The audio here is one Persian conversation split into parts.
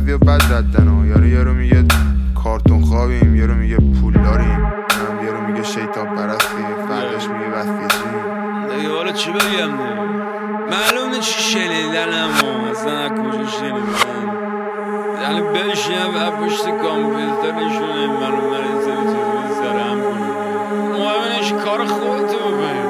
قوی و بد ردن ها. یارو میگه کارتون خوابیم، یارو میگه پول داریم، یارو میگه شیطان پرستی، فرداش میگه وفیجیم. دیگه حالا چی بگم دیگه؟ معلومه چی شنیدنم و اصلا از کجا شنیدن. یعنی بشینم و پشت کامپیوترشونه معلوم این سری چیزی سر هم کنیم. مهمونش کار خودتو بکنیم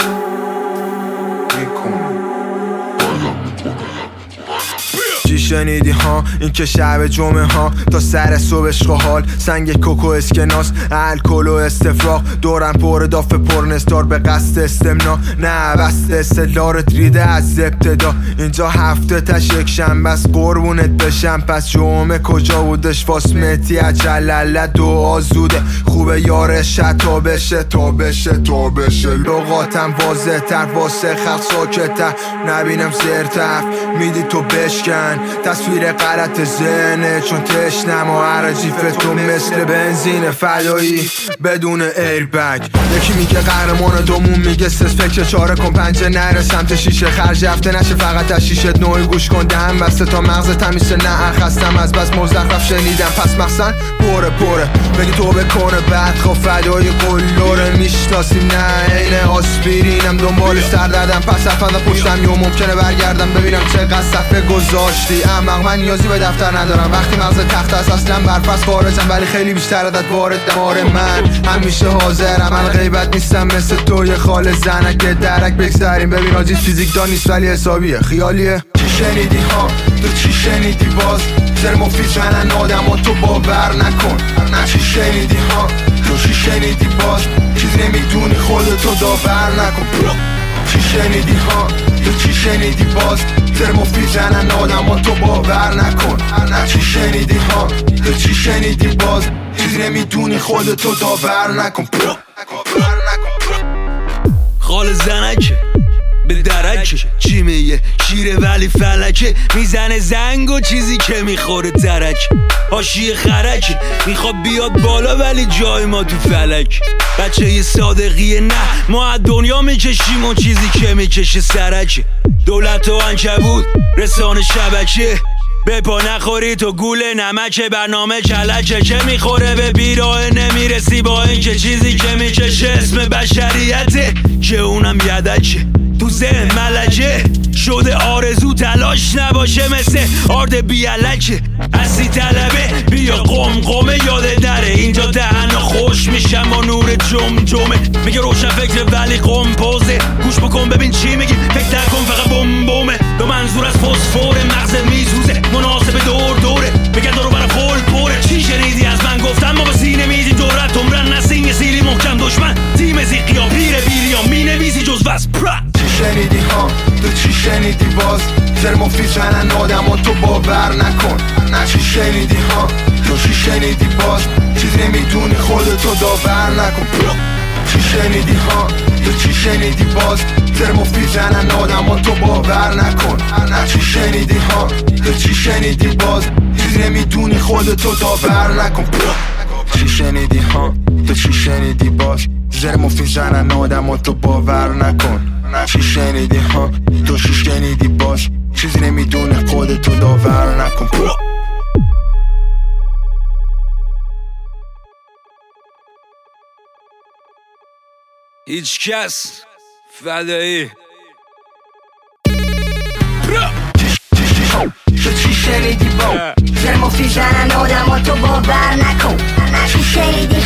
چی شنیدی ها؟ این که شب جمعه ها تا سر صبحش حال سنگ کوکو اسکناس الکل و استفراغ دورم پر داف پرنستار به قصد استمنا نه بست استدلارت ریده از ابتدا. اینجا هفته تش یک شنبه است قربونت بشم. پس جمعه کجا بودش فاسمتی اجلله دعا زوده خوبه یارش تا بشه تا بشه تا بشه. لغاتم واضح تر واسه خلق ساکتر نبینم زرتف میدی تو بشکن تصویر غلط ذهنه چون تشنم و عرجیف تو مثل بنزین فدایی بدون ایربگ. یکی میگه قهرمان دومون میگه سس فکر چاره کن پنجه نره سمت شیشه خرج هفته نشه فقط از شیشه نوعی گوش کن دهم بسته تا مغز تمیسه نه خستم از بس مزخرف شنیدم پس مخصن پره بگی تو بکنه بعد خب فدای قلوره میشناسیم نه اینه آسپرینم دنبال سردردم پس افنده پشتم یا ممکنه برگردم ببینم چقدر صفحه گذاشتی. اما من نیازی به دفتر ندارم وقتی مغز تخت است اصلا برپس خارجم ولی خیلی بیشتر عدد وارد دمار من همیشه حاضرم من غیبت نیستم مثل توی خال زنک درک بگذاریم ببین آجی فیزیک دان نیست ولی حسابیه خیالیه. چی شنیدی ها؟ تو چی شنیدی باز؟ سر مفید زنن آدم و تو باور نکن. چی شنیدی ها؟ تو چی شنیدی باز؟ چیز نمیدونی خودتو داور نکن. چی شنیدی ها؟ تو چی شنیدی باز؟ سر مفید زنن آدم و تو باور نکن. چی شنیدی ها؟ تو چی شنیدی باز؟ چیز نمیدونی خودتو داور نکن. خال زنکه به درکه چی میگه شیره ولی فلکه میزنه زنگ و چیزی که میخوره ترک حاشیه خرکه میخواد بیاد بالا ولی جای ما تو فلک. بچه یه صادقیه نه ما از دنیا میکشیم و چیزی که میکشه سرکه. دولت و عنکبوت رسانه شبکه به پا نخوری تو گوله نمکه برنامه کلکه که میخوره به بیراه نمیرسی با این که چیزی که میکشه اسم بشریته که اونم یدکه تو ذهن ملکه شده آرزو تلاش نباشه مثل آرد بیالکه اصلی طلبه بیا قمقمه یاده دره اینجا دهنا خوش میشم با نور جمجمه میگه روشن فکر ولی قمپوزه گوش بکن ببین چی میگی فکر نکن فقط بمبومه دو منظور از فسفور مغزت میسوزه مناسب دوره بگن دارو برا خول پره. چی شنیدی از من گفتم ما به سینه میدی دورت عمرن نسین سیلی محکم دشمن تیم زیقی ها پیر بیریان مینویسی جز بس چی شنیدی ها؟ تو چی شنیدی باز؟ سر مفید زنن آدم و تو باور نکن. چی شنیدی ها؟ تو چی شنیدی باز؟ چیز نمیدونی خودتو داور نکن. چی شنیدی ها؟ تو چی شنیدی باز؟ سر مفید زنن آدم و تو باور نکن. چی شنیدی ها؟ تو چی شنیدی باز؟ چیز نمیدونی خودتو داور نکن. چی شنیدی ها؟ تو چی شنیدی باز؟ زر مفید زنن آدم و تو باور نکن. چی شنیدی ها؟ تو چی شنیدی باز؟ چیزی نمیدونه خودتو داور نکن. هیچ کس فدایی تو چی شنیدی با؟ زر مفید زنن آدم و تو باور نکن. چی شنیدی